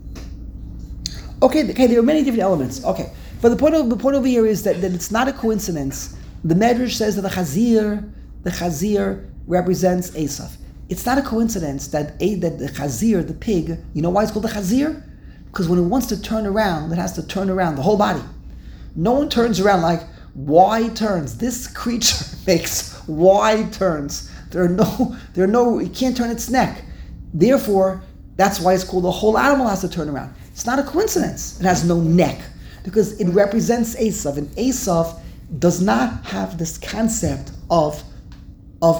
Okay, there are many different elements. Okay, but the point over here is that it's not a coincidence. The Medrash says that the chazir represents Esav. It's not a coincidence that the chazir, the pig, you know why it's called the chazir? Because when it wants to turn around, it has to turn around the whole body. No one turns around like wide turns. This creature makes wide turns. There are no, it can't turn its neck. Therefore, that's why it's called the whole animal has to turn around. It's not a coincidence. It has no neck because it represents Esav, and Esav does not have this concept of a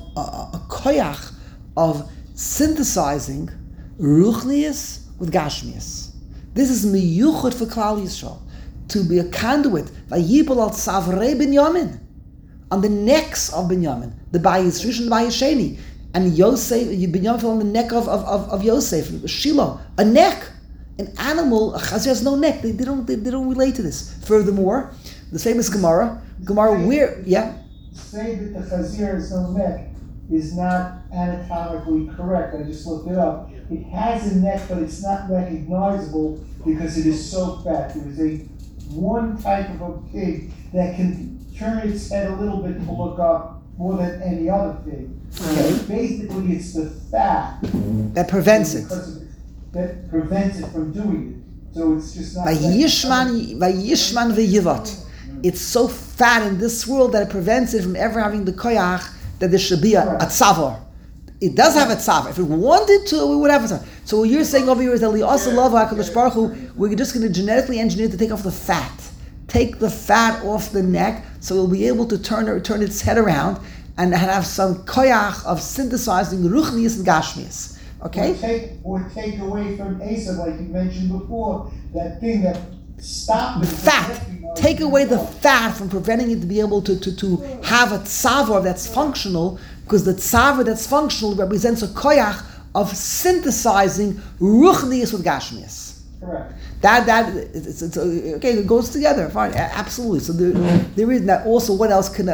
koyach of synthesizing ruchnius with gashmius. This is miyuchot for Klal Yisrael, to be a conduit vayipol al tzavrei Binyamin, on the necks of Binyamin, the Bayis Rishon, the Bayis Sheni, and Yosef, Binyamin fell on the neck of Yosef, Shiloh, a neck. An animal, a chazir has no neck. They don't relate to this. Furthermore, the famous Gemara, where, yeah? Say that the chazir has no neck is not anatomically correct. I just looked it up. It has a neck, but it's not recognizable because it is so fat. There is one type of a pig that can turn its head a little bit to look up more than any other pig. Mm-hmm. Basically, it's the fat that prevents it. That prevents it from doing it. So it's just not. Vayishman v'yivat. It's so fat in this world that it prevents it from ever having the koyach that there should be a tzavor. It does have a tzavor. If it wanted to, we would have a tzavor. So what you're saying over here is that li'asa lava HaKadosh Baruch Hu, we're just going to genetically engineer to take off the fat. Take the fat off the neck so it'll be able to turn its head around and have some koyach of synthesizing ruchnius and gashmius. Okay? Or take away from Esav, like you mentioned before, that thing that stopped it. Fat. Take away the fat from preventing it to be able to have a tzavar that's functional, because the tzavar that's functional represents a koyach of synthesizing ruchnius with gashmius. Correct. It's okay. It goes together. Fine, absolutely. So there is that. Also, what else can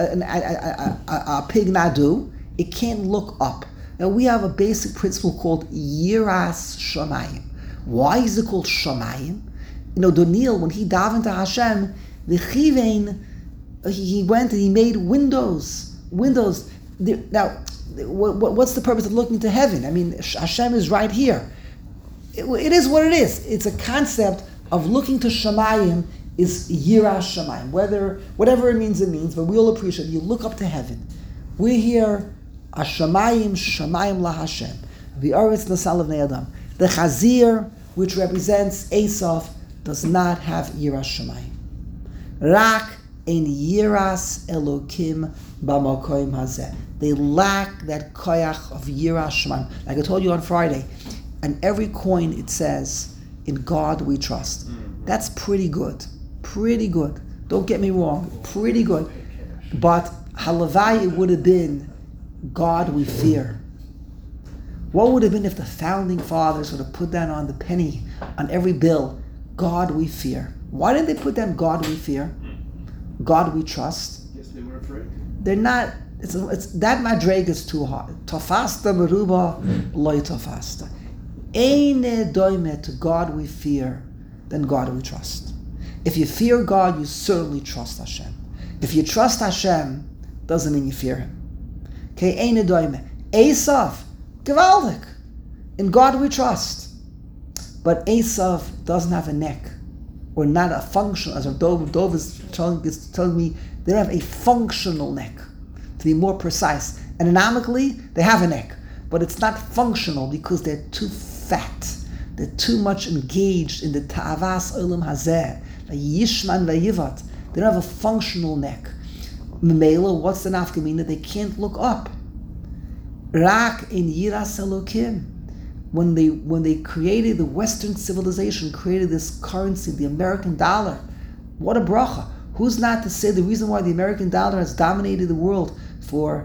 a pig not do? It can't look up. Now we have a basic principle called Yiras Shamayim. Why is it called Shamayim? You know, Daniel, when he davened to Hashem, the Chivein, he went and he made windows. Now, what's the purpose of looking to heaven? I mean, Hashem is right here. It is what it is. It's a concept of looking to Shamayim is Yiras Shamayim. Whatever it means, but we all appreciate it. You look up to heaven. We're here. Hashamayim, Shamayim la Hashem. The Eretz Nasal of Ne'adam. The Chazir, which represents Esav, does not have Yiras Shamayim. Rak Ein yiras Elokim b'makom hazeh. They lack that koyach of yiras Shemaim. Like I told you on Friday, on every coin it says, "In God we trust." That's pretty good. Pretty good. Don't get me wrong. Pretty good. But halavai, it would have been, "God we fear." What would have been if the founding fathers would have put that on the penny, on every bill, "God we fear"? Why didn't they put down "God we fear"? "God we trust"? Yes, they were afraid. They're not. It's that madreg is too hard. Tafasta meruba loy tafasta. Eine doime, to God we fear, then God we trust. If you fear God, you certainly trust Hashem. If you trust Hashem, doesn't mean you fear Him. Okay, eine doime. Esav, gewaldig. In God we trust. But Esav doesn't have a neck, or not a function, as Dov is telling me, they don't have a functional neck, to be more precise. Anatomically, they have a neck, but it's not functional because they're too fat. They're too much engaged in the ta'avas olam hazeh, yishman vayivat. They don't have a functional neck. Memela, what's the nafkamina? They can't look up. Rak in yiras elokim. When they created, the Western civilization created this currency, the American dollar. What a bracha. Who's not to say the reason why the American dollar has dominated the world for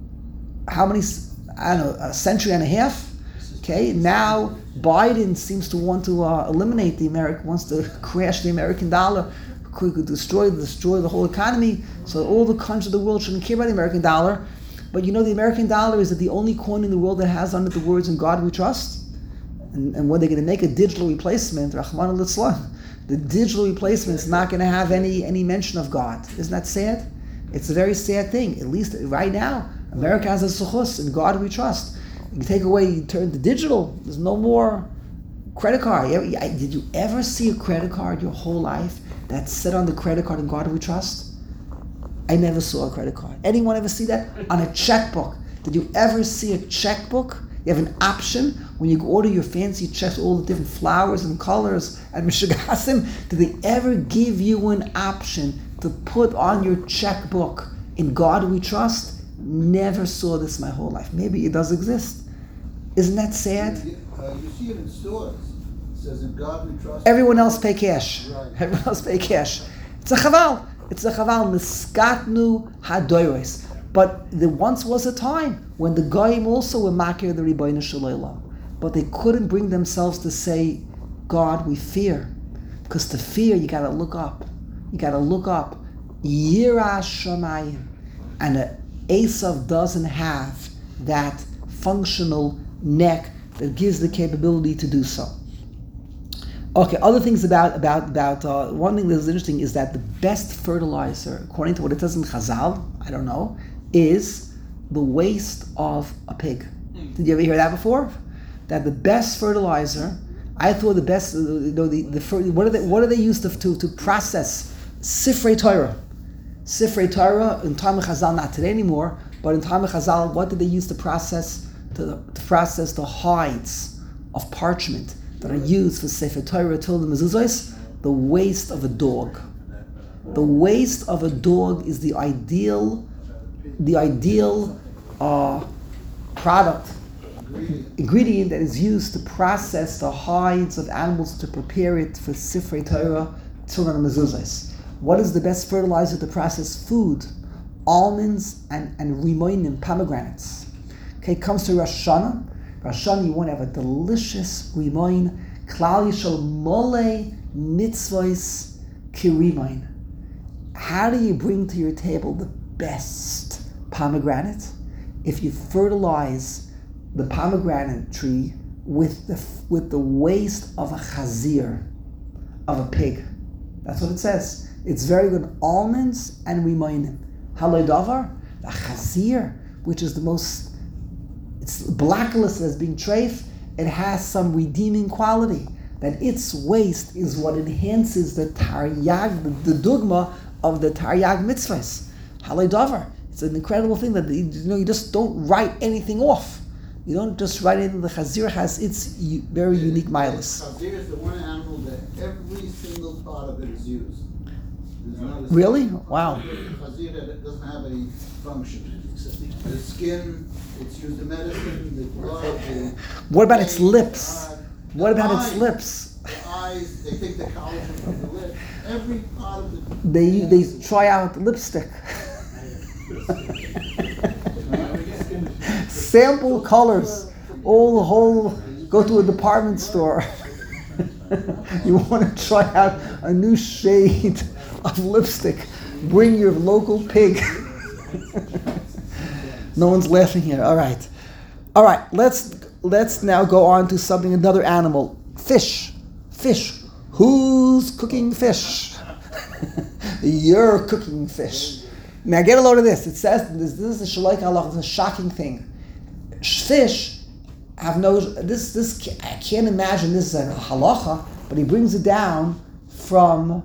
how many, I don't know, a century and a half? Okay, now Biden seems to want to eliminate wants to crash the American dollar, could destroy the whole economy, so all the countries of the world shouldn't care about the American dollar. But you know, the American dollar is the only coin in the world that has on it the words "In God we trust." And when they're going to make a digital replacement, Rahman al-Islam, the digital replacement is not going to have any mention of God. Isn't that sad? It's a very sad thing. At least right now, America has a suchus, "In God we trust." You take away, you turn to digital, there's no more credit card. Did you ever see a credit card your whole life that said on the credit card, "In God we trust"? I never saw a credit card. Anyone ever see that? On a checkbook. Did you ever see a checkbook? You have an option when you order your fancy checks, all the different flowers and colors at Mishigasim. Did they ever give you an option to put on your checkbook, "In God we trust"? Never saw this my whole life. Maybe it does exist. Isn't that sad? You see it in stores. It says, "In God we trust." Everyone else pay cash. Right. Everyone else pay cash. It's a chaval. It's a chaval. Niskatnu hadoyres. But there once was a time when the Goyim also were makir the Ribono Shel Olam, but they couldn't bring themselves to say, "God we fear," because to fear you got to look up. You got to look up. Yiras Shamayim, and Esav doesn't have that functional neck that gives the capability to do so. Okay, other things about one thing that's interesting is that the best fertilizer, according to what it says in Chazal, I don't know, is the waste of a pig. Did you ever hear that before? That the best fertilizer, I thought the best, what do they use to process Sifrei Torah? Sifrei Torah in time of Chazal, not today anymore, but in time of Chazal, what did they use to process the hides of parchment that are used for Sefer Torah till the mezuzos? The waste of a dog. The waste of a dog is the ideal product, ingredient that is used to process the hides of animals to prepare it for Sifrei Torah till the mezuzos. What is the best fertilizer to process food? Almonds and rimonim, pomegranates. Okay, it comes to Rosh Hashanah. Rosh Hashanah, you want to have a delicious rimoin. Klal Yisrael mole mitzvos kirimoin. How do you bring to your table the best pomegranate? If you fertilize the pomegranate tree with the waste of a chazir, of a pig. That's what it says. It's very good. Almonds and rimonim. Halei davar, the chazir, which is the most, it's blacklisted as being treif, it has some redeeming quality. That its waste is what enhances the taryag, the dugma of the taryag mitzvahs. Halei davar. It's an incredible thing that you just don't write anything off. You don't just write anything. The chazir has its very unique milas. Chazir is the one animal that every single part of it is used. There's not a Really? Wow. Chazir that doesn't have any function. The skin, it's used in medicine, the blood, the What about its veins, lips? the What about its eyes. lips? The eyes, they take the collagen from the lip. Every part of the They try out lipstick. Sample colors. All the whole. Go to a department store. You want to try out a new shade of lipstick. Bring your local pig. No one's laughing here. All right. Let's now go on to something. Another animal. Fish. Who's cooking fish? You're cooking fish. Now get a load of this. It says this is a shalaik halach. It's a shocking thing. Fish have no. This I can't imagine this is a halacha, but he brings it down la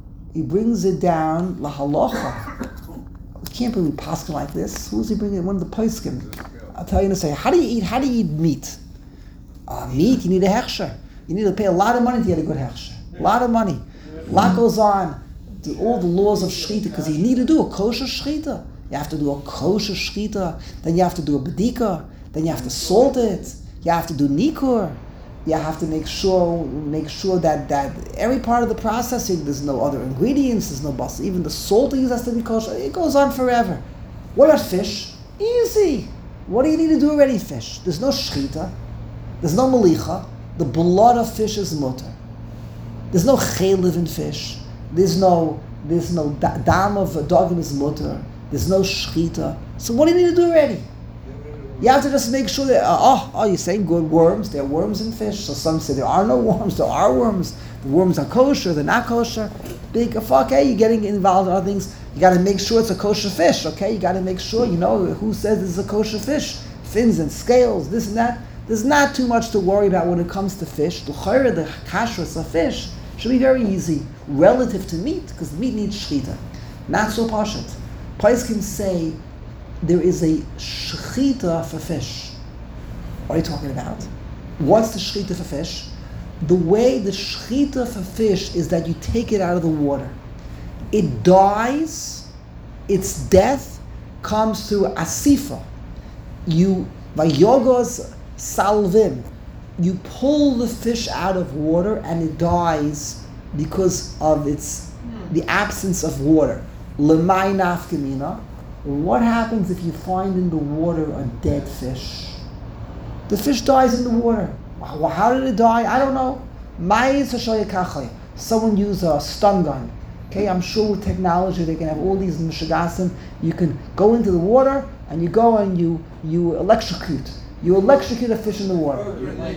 halacha. I can't believe paskin like this. Who's he bringing? One of the poskim. I'll tell you in a second. How do you eat meat? Meat, you need a hechsher. You need to pay a lot of money to get a good hechsher. A lot of money. A lot goes on. All the laws of shchita, because you need to do a kosher shchita. You have to do a kosher shchita. Then you have to do a bedika. Then you have to salt it. You have to do nikur. You have to make sure that every part of the processing, there's no other ingredients, there's no bus. Even the salt they use has to be kosher. It goes on forever. What about fish? Easy. What do you need to do already, fish? There's no shchita. There's no malicha. The blood of fish is mutter. There's no chaylev in fish. There's no dam of a dogim is mutter. There's no shchita. So what do you need to do already? You have to just make sure that, you're saying good worms. There are worms in fish. So some say there are no worms. There are worms. The worms are kosher. They're not kosher. Big, okay, you're getting involved in other things. You got to make sure it's a kosher fish, okay? You got to make sure, who says this is a kosher fish. Fins and scales, this and that. There's not too much to worry about when it comes to fish. The kashrus of fish should be very easy relative to meat, because meat needs shchita. Not so pashut. Poskim say there is a shchita for fish. What are you talking about? What's the shchita for fish? The way the shchita for fish is that you take it out of the water. It dies, its death comes through asifa. By yogos salvim, you pull the fish out of water and it dies because of the absence of water. Lemay nafkamina. What happens if you find in the water a dead fish? The fish dies in the water. Well, how did it die? I don't know. Someone used a stun gun. Okay, I'm sure with technology they can have all these mishagasim. You can go into the water and you go and you electrocute. You electrocute a fish in the water.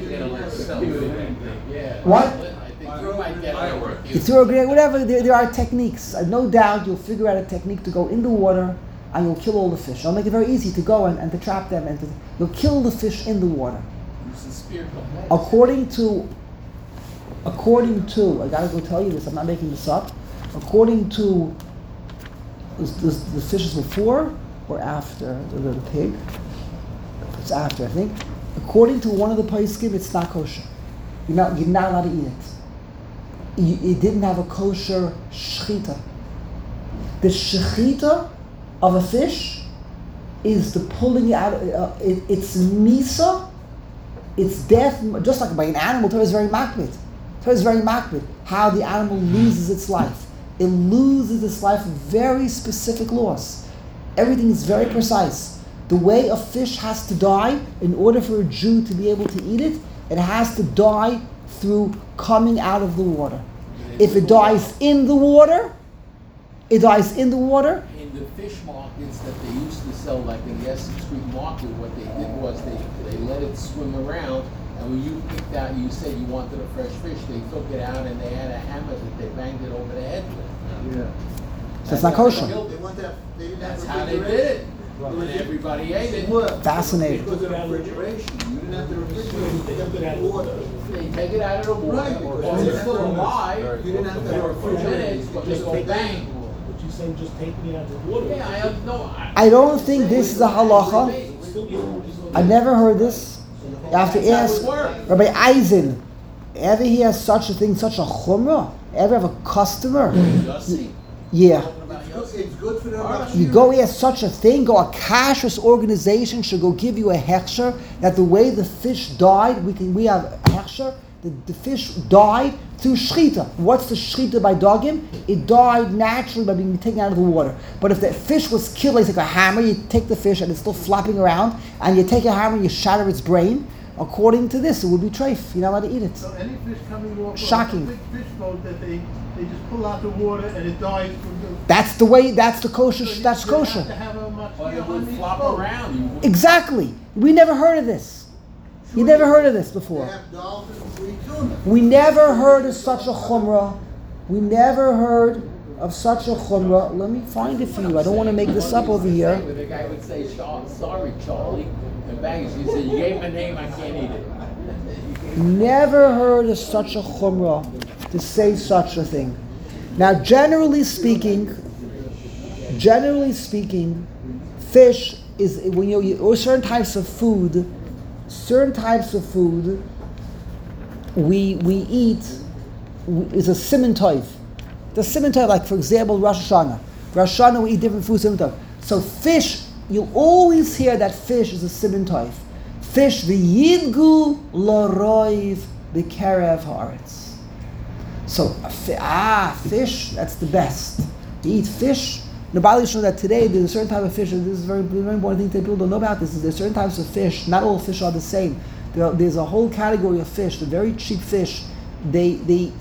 What? You throw a grenade, whatever. There are techniques. No doubt you'll figure out a technique to go in the water and you'll kill all the fish. I'll make it very easy to go and to trap them and you'll kill the fish in the water. According to, I gotta go tell you this. I'm not making this up. According to the fishes before or after the pig. It's after, I think. According to one of the poskim, it's not kosher. You're not allowed to eat it. It didn't have a kosher shechita. The shechita of a fish is the pulling out. It's misa. It's death. Just like by an animal, Torah is very makbid. Torah is very makbid. How the animal loses its life. It loses its life with very specific laws. Everything is very precise. The way a fish has to die, in order for a Jew to be able to eat it, it has to die through coming out of the water. If it dies in the water, it dies in the water. In the fish markets that they used to sell, like in the Essex Street Market, what they did was they let it swim around, and when you picked out, you said you wanted a fresh fish, they took it out and they had a hammer that they banged it over the head with. Yeah. So it's not kosher. They didn't That's have how they did it. And everybody ate it. Fascinating. Because of refrigeration. You didn't have the refrigeration. You kept it in water. They take it out of the water, Right, or because it's still alive You didn't have to for a few minutes, but they go bang. What you saying, just taking it out of the water? Yeah, I have no. I don't think this is a halacha. I never heard this. You have to ask Rabbi Eisen. Ever he has such a thing, such a chumrah? Ever have a customer? Yeah. It's good for the You go ask such a thing, go a kashrus organization should go give you a hechsher that the way the fish died, we have a hechsher, the fish died through shchita. What's the shchita by dogim? It died naturally by being taken out of the water. But if the fish was killed, like a hammer, you take the fish and it's still flopping around, and you take a hammer and you shatter its brain, according to this, it would be treif. You're not allowed to eat it. So any fish coming off Shocking. a big fish boat that they just pull out the water and it dies from the... That's the way, that's the kosher, So that's you have kosher. to have a much But it on would each flop boat. around. You wouldn't- Exactly. We never heard of this. You never heard of this They before. have dolphins, we tuna. We never heard of such a chumrah. We never heard of such a chumrah. Let me find it for you. I don't want to make this up over here. The guy would say, sorry, Charlie. And bang, he said, you gave him a name, I can't eat it. Never heard of such a chumrah to say such a thing. Now, generally speaking, fish is when or certain types of food. We eat is a siman tov. The siman tov, like for example, Rosh Hashanah. Rosh Hashanah we eat different foods siman tov. So fish, you'll always hear that fish is a siman tov. Fish v'yidgu l'roiv b'kerev haaretz. So fish, that's the best. You eat fish. Nobody shows that today there's a certain type of fish, and this is a very, very important thing that people don't know about this, is there's certain types of fish, not all fish are the same. There's a whole category of fish, the very cheap fish, they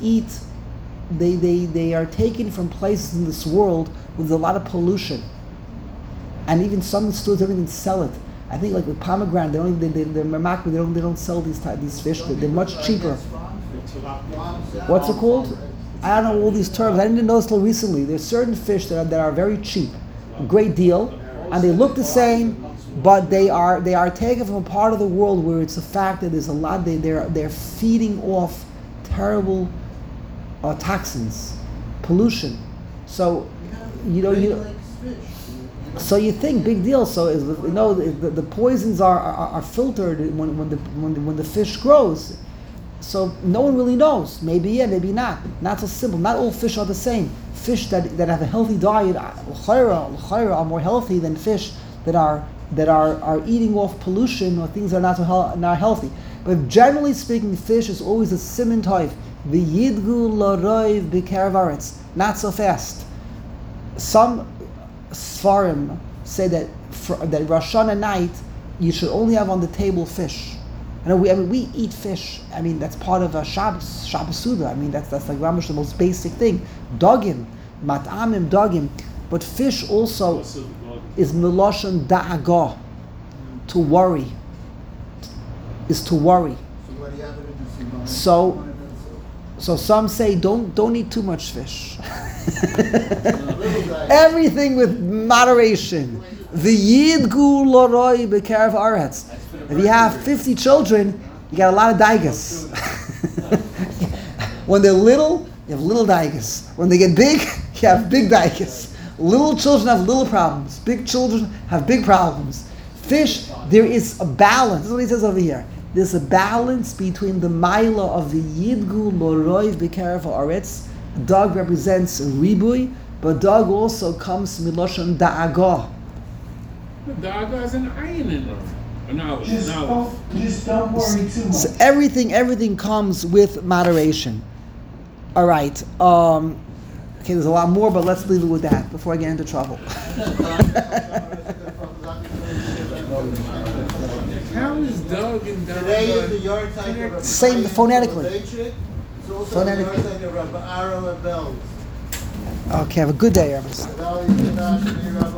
are taken from places in this world with a lot of pollution. And even some stores don't even sell it. I think like with pomegranate, they don't sell these fish, they're much cheaper. What's it called? I don't know all these terms. I didn't know this till recently. There's certain fish that are very cheap, a great deal, and they look the same, but they are taken from a part of the world where it's a fact that there's a lot. They're feeding off terrible toxins, pollution. So so you think big deal. So the poisons are filtered when the fish grows. So no one really knows. Maybe yeah, maybe not. Not so simple. Not all fish are the same. Fish that have a healthy diet are more healthy than fish that are eating off pollution or things that are not healthy. But generally speaking, fish is always a siman tov. V'yidgu l'roiv b'kerev haaretz. Not so fast. Some Sfarim say that Rosh Hashanah night you should only have on the table fish. We eat fish. I mean, that's part of a Shabbos Suda. I mean, that's like Ramish, the most basic thing. Dogim, mat'amim, dogim. But fish also is miloshan da'agah, to worry. Is to worry. So some say don't eat too much fish. Everything with moderation. V'yidgu l'roi b'kerev haaretz. If you have 50 children, you got a lot of daigas. When they're little, you have little daigas. When they get big, you have big daigas. Little children have little problems. Big children have big problems. Fish, there is a balance. This is what he says over here. There's a balance between the maila of the yidgu l'roiv b'kerev haaretz. Dog represents ribui, but dog also comes miloshan da'agah. Da'agah has an iron in it. Just don't worry too much. So everything comes with moderation. All right. Okay, there's a lot more, but let's leave it with that before I get into trouble. How is dog and Today is the da'agah? yard side of Same phonetically. It's also Phonetically. the yard side of Rabbi Aaron Bells. Okay, have a good day, Ernest. Rabbi